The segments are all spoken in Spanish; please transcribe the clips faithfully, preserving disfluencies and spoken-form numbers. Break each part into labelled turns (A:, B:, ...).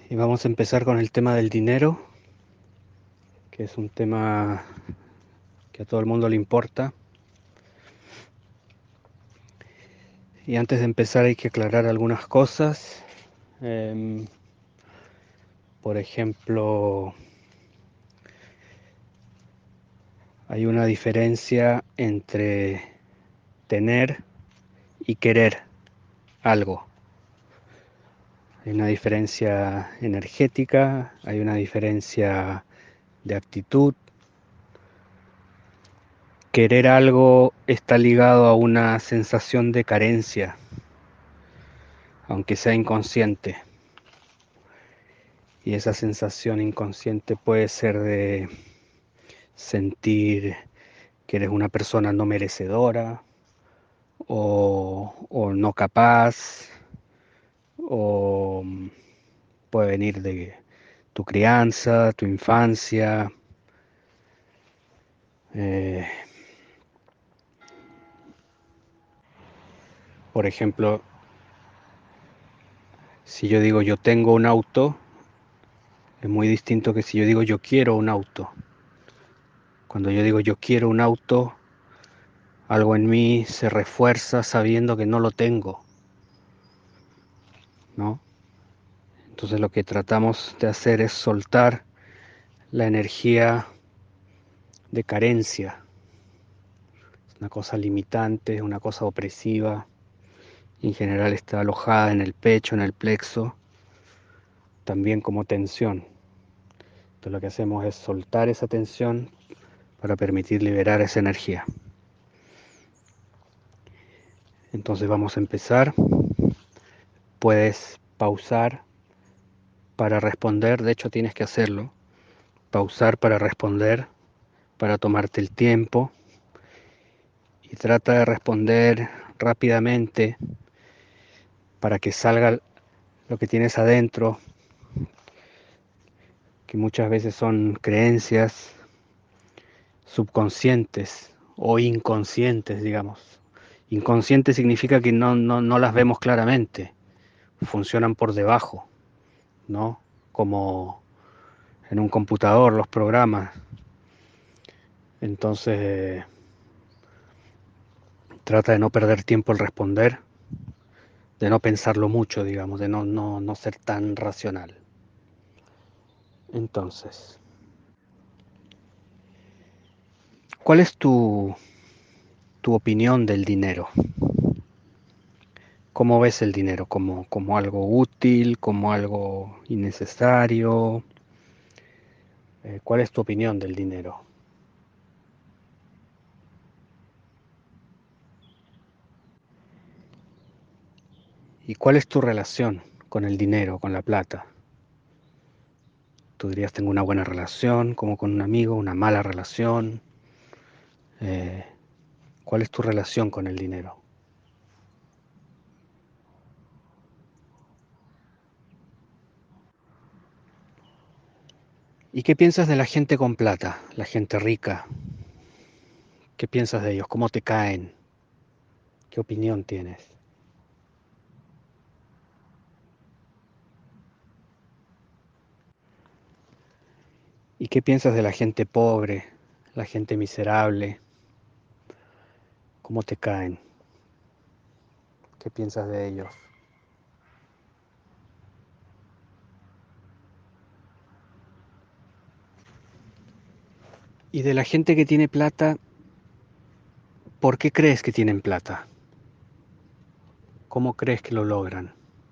A: Y vamos a empezar con el tema del dinero, que es un tema que a todo el mundo le importa. Y antes de empezar hay que aclarar algunas cosas. Eh, por ejemplo, hay una diferencia entre tener y querer algo. Hay una diferencia energética, hay una diferencia de actitud. Querer algo está ligado a una sensación de carencia, aunque sea inconsciente. Y esa sensación inconsciente puede ser de sentir que eres una persona no merecedora o, o no capaz, o puede venir de tu crianza, tu infancia. Eh, por ejemplo, si yo digo yo tengo un auto, es muy distinto que si yo digo yo quiero un auto. Cuando yo digo yo quiero un auto, algo en mí se refuerza sabiendo que no lo tengo, ¿no? Entonces lo que tratamos de hacer es soltar la energía de carencia. Es una cosa limitante, es una cosa opresiva. En general está alojada en el pecho, en el plexo, también como tensión. Entonces lo que hacemos es soltar esa tensión para permitir liberar esa energía. Entonces vamos a empezar. Puedes pausar para responder, de hecho tienes que hacerlo. Pausar para responder, para tomarte el tiempo y trata de responder rápidamente para que salga lo que tienes adentro, que muchas veces son creencias subconscientes o inconscientes, digamos. Inconsciente significa que no, no, no las vemos claramente, funcionan por debajo, ¿no? Como en un computador, los programas. Entonces, trata de no perder tiempo al responder, de no pensarlo mucho, digamos, de no, no, no ser tan racional. Entonces, ¿cuál es tu, tu opinión del dinero? ¿Cómo ves el dinero? ¿Como, como algo útil? ¿Como algo innecesario? Eh, ¿Cuál es tu opinión del dinero? ¿Y cuál es tu relación con el dinero, con la plata? ¿Tú dirías tengo una buena relación, como con un amigo, una mala relación? Eh, ¿Cuál es tu relación con el dinero? ¿Y qué piensas de la gente con plata, la gente rica? ¿Qué piensas de ellos? ¿Cómo te caen? ¿Qué opinión tienes? ¿Y qué piensas de la gente pobre, la gente miserable? ¿Cómo te caen? ¿Qué piensas de ellos? Y de la gente que tiene plata, ¿por qué crees que tienen plata? ¿Cómo crees que lo logran?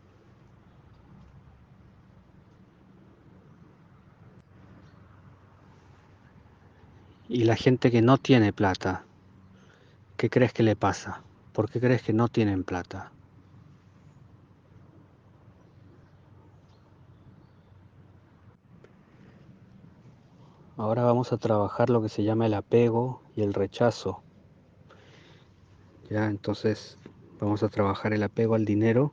A: Y la gente que no tiene plata, ¿qué crees que le pasa? ¿Por qué crees que no tienen plata? Ahora vamos a trabajar lo que se llama el apego y el rechazo. Ya, entonces vamos a trabajar el apego al dinero.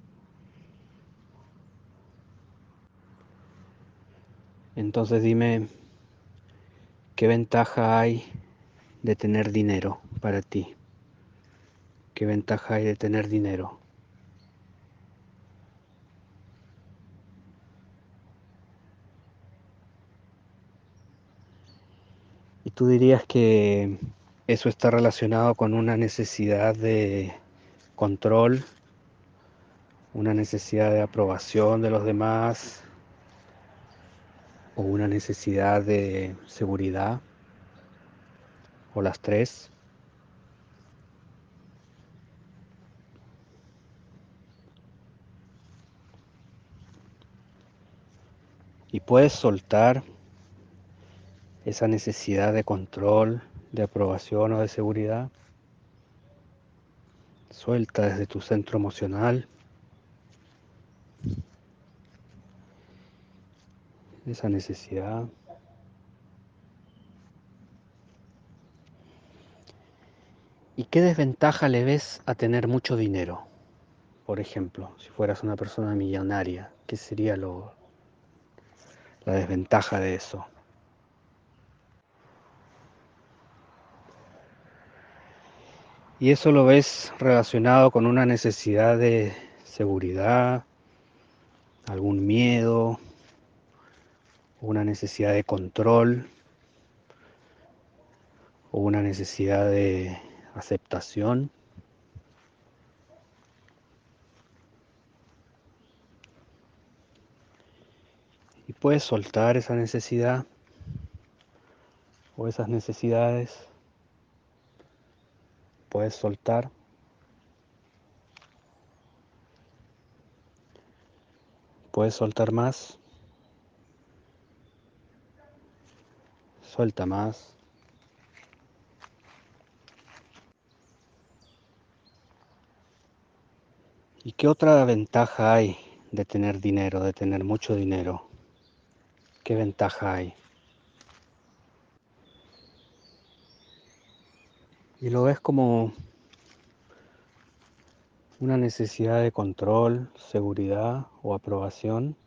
A: Entonces dime, ¿qué ventaja hay de tener dinero para ti? ¿Qué ventaja hay de tener dinero? tú dirías que eso está relacionado con una necesidad de control, una necesidad de aprobación de los demás o una necesidad de seguridad, o las tres. Y puedes soltar esa necesidad de control, de aprobación o de seguridad. Suelta desde tu centro emocional esa necesidad. ¿Y qué desventaja le ves a tener mucho dinero? Por ejemplo, si fueras una persona millonaria, ¿qué sería lo, la desventaja de eso? Y eso lo ves relacionado con una necesidad de seguridad, algún miedo, una necesidad de control o una necesidad de aceptación. Y puedes soltar esa necesidad o esas necesidades. Puedes soltar. Puedes soltar más. Suelta más. ¿Y qué otra ventaja hay de tener dinero, de tener mucho dinero? ¿Qué ventaja hay? Y lo ves como una necesidad de control, seguridad o aprobación.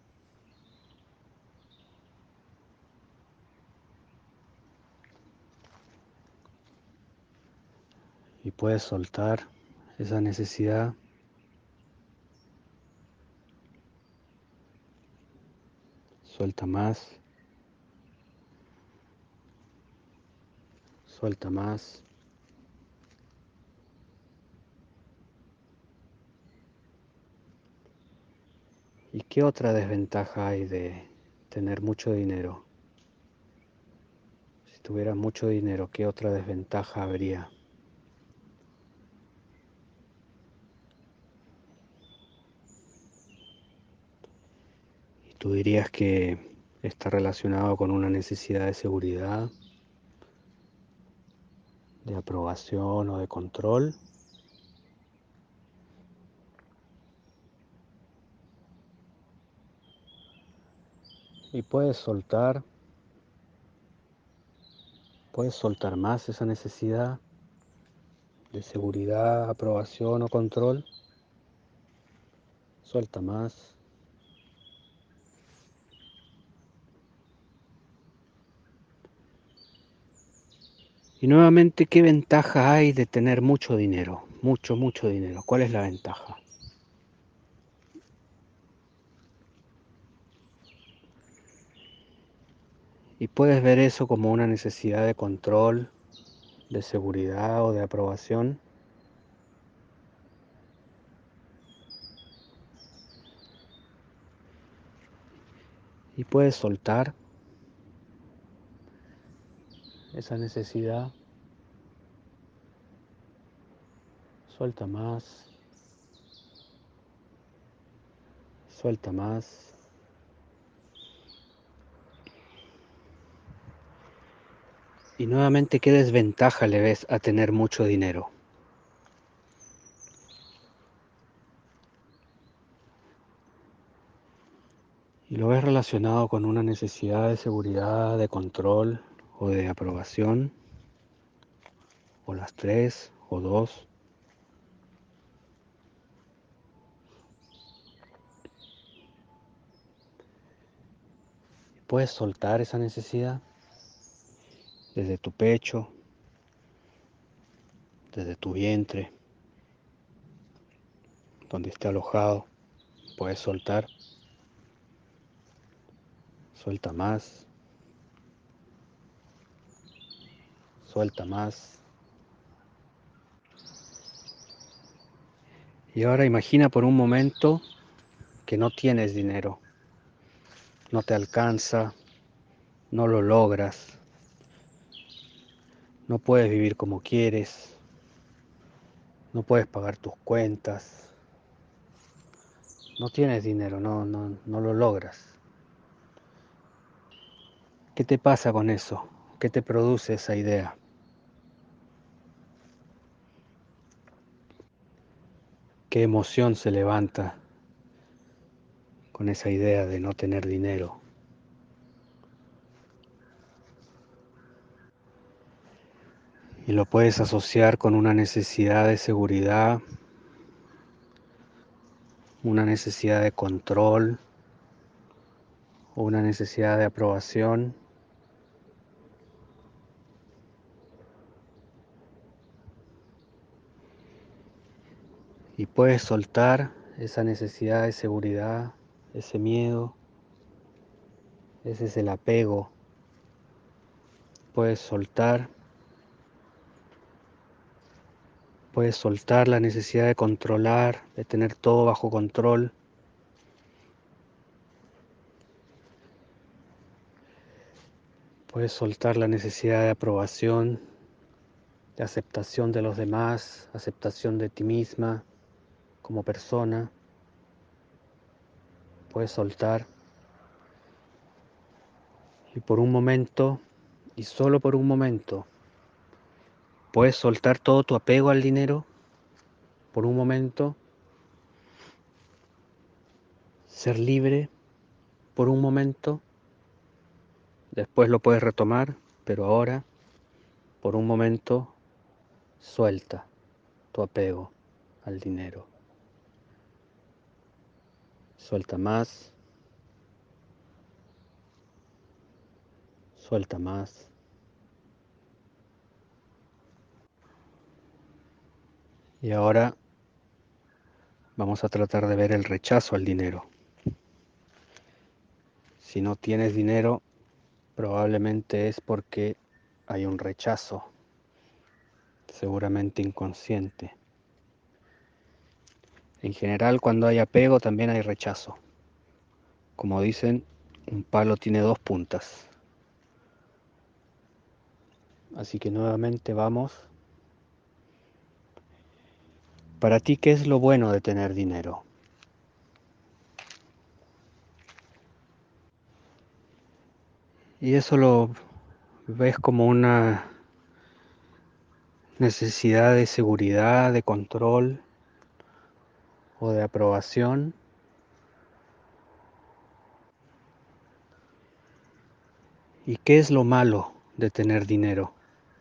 A: Y puedes soltar esa necesidad. Suelta más. Suelta más. ¿Y qué otra desventaja hay de tener mucho dinero? Si tuvieras mucho dinero, ¿qué otra desventaja habría? Y tú dirías que está relacionado con una necesidad de seguridad, de aprobación o de control. Y puedes soltar, puedes soltar más esa necesidad de seguridad, aprobación o control. Suelta más. Y nuevamente, ¿qué ventaja hay de tener mucho dinero? Mucho, mucho dinero. ¿Cuál es la ventaja? Y puedes ver eso como una necesidad de control, de seguridad o de aprobación. Y puedes soltar esa necesidad. Suelta más. Suelta más. Y nuevamente, ¿qué desventaja le ves a tener mucho dinero? Y lo ves relacionado con una necesidad de seguridad, de control o de aprobación, o las tres, o dos. Puedes soltar esa necesidad desde tu pecho, desde tu vientre, donde esté alojado. Puedes soltar. Suelta más. suelta más. Y ahora imagina por un momento que no tienes dinero, no te alcanza, no lo logras, no puedes vivir como quieres, no puedes pagar tus cuentas, no tienes dinero, no, no, no lo logras. ¿Qué te pasa con eso? ¿Qué te produce esa idea? ¿Qué emoción se levanta con esa idea de no tener dinero? Y lo puedes asociar con una necesidad de seguridad, una necesidad de control o una necesidad de aprobación. Y puedes soltar esa necesidad de seguridad, ese miedo, ese es el apego. Puedes soltar, puedes soltar la necesidad de controlar, de tener todo bajo control. Puedes soltar la necesidad de aprobación, de aceptación de los demás, aceptación de ti misma como persona. Puedes soltar y por un momento, y solo por un momento, puedes soltar todo tu apego al dinero, por un momento, ser libre por un momento, después lo puedes retomar, pero ahora, por un momento, suelta tu apego al dinero. Suelta más, suelta más. Y ahora vamos a tratar de ver el rechazo al dinero. Si no tienes dinero, probablemente es porque hay un rechazo, seguramente inconsciente. En general, cuando hay apego, también hay rechazo. Como dicen, un palo tiene dos puntas. Así que nuevamente vamos. Para ti, ¿qué es lo bueno de tener dinero? Y eso lo ves como una necesidad de seguridad, de control o de aprobación. ¿Y qué es lo malo de tener dinero?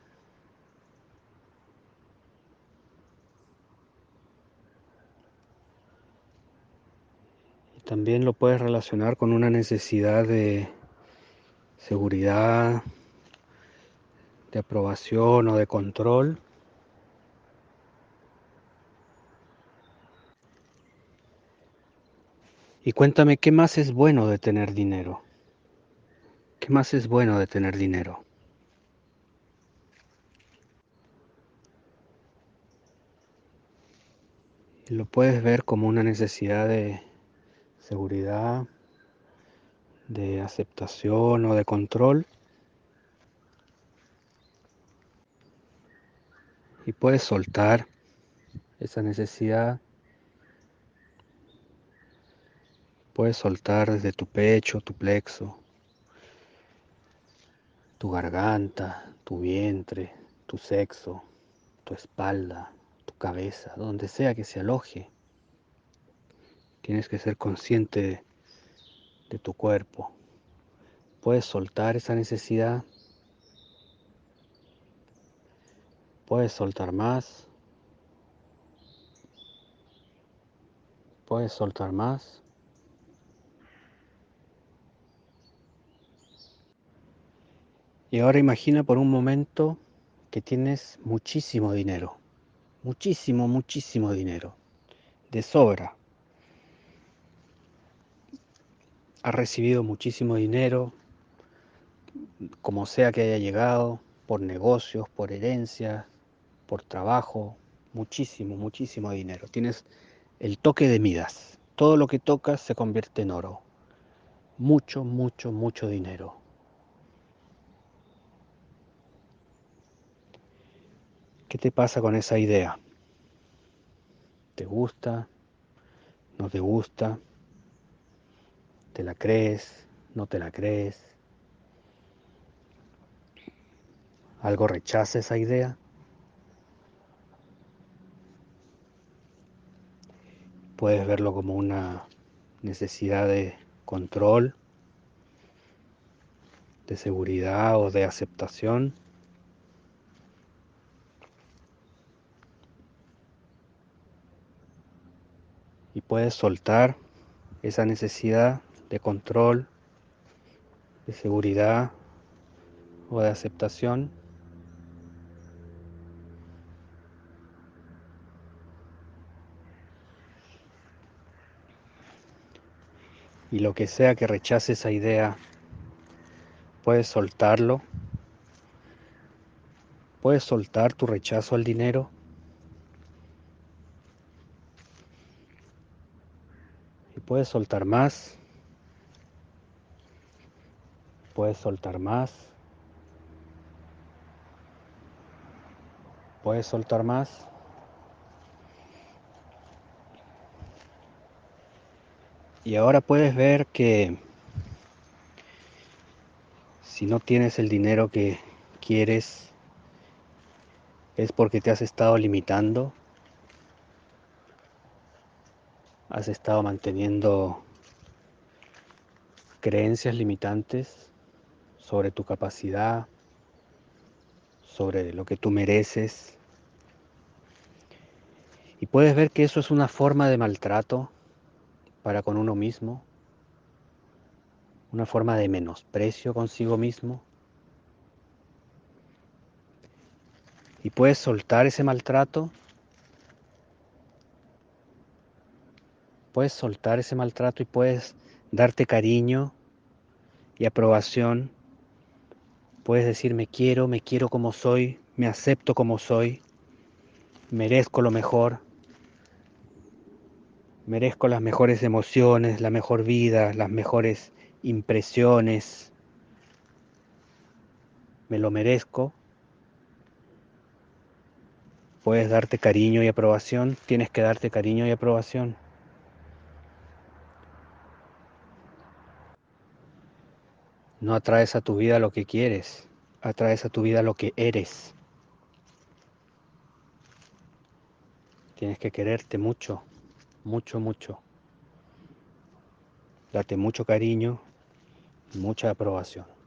A: Y también lo puedes relacionar con una necesidad de seguridad, de aprobación o de control. Y cuéntame, ¿qué más es bueno de tener dinero? ¿Qué más es bueno de tener dinero? Y lo puedes ver como una necesidad de seguridad, de aceptación o de control. Y puedes soltar esa necesidad. Puedes soltar desde tu pecho, tu plexo, tu garganta, tu vientre, tu sexo, tu espalda, tu cabeza, donde sea que se aloje. Tienes que ser consciente de, de tu cuerpo. Puedes soltar esa necesidad. Puedes soltar más. Puedes soltar más. Y ahora imagina por un momento que tienes muchísimo dinero. Muchísimo, muchísimo dinero. De sobra. Has recibido muchísimo dinero, como sea que haya llegado. por negocios, por herencias, por trabajo, muchísimo, muchísimo dinero. Tienes el toque de Midas. Todo lo que tocas se convierte en oro. Mucho, mucho, mucho dinero. ¿Qué te pasa con esa idea? ¿Te gusta? ¿No te gusta? ¿Te la crees? ¿No te la crees? ¿Algo rechaza esa idea? Puedes verlo como una necesidad de control, de seguridad o de aceptación. Y puedes soltar esa necesidad de control, de seguridad o de aceptación. Y lo que sea que rechace esa idea, puedes soltarlo. Puedes soltar tu rechazo al dinero y puedes soltar más. Puedes soltar más. Puedes soltar más. Y ahora puedes ver que si no tienes el dinero que quieres, es porque te has estado limitando, has estado manteniendo creencias limitantes sobre tu capacidad, sobre lo que tú mereces. Y puedes ver que eso es una forma de maltrato para con uno mismo, una forma de menosprecio consigo mismo. Y puedes soltar ese maltrato, puedes soltar ese maltrato y puedes darte cariño y aprobación. Puedes decir me quiero, me quiero como soy, me acepto como soy, merezco lo mejor, merezco las mejores emociones, la mejor vida, las mejores impresiones, me lo merezco. Puedes darte cariño y aprobación, tienes que darte cariño y aprobación. No atraes a tu vida lo que quieres, atraes a tu vida lo que eres. Tienes que quererte mucho, mucho, mucho. Date mucho cariño, mucha aprobación.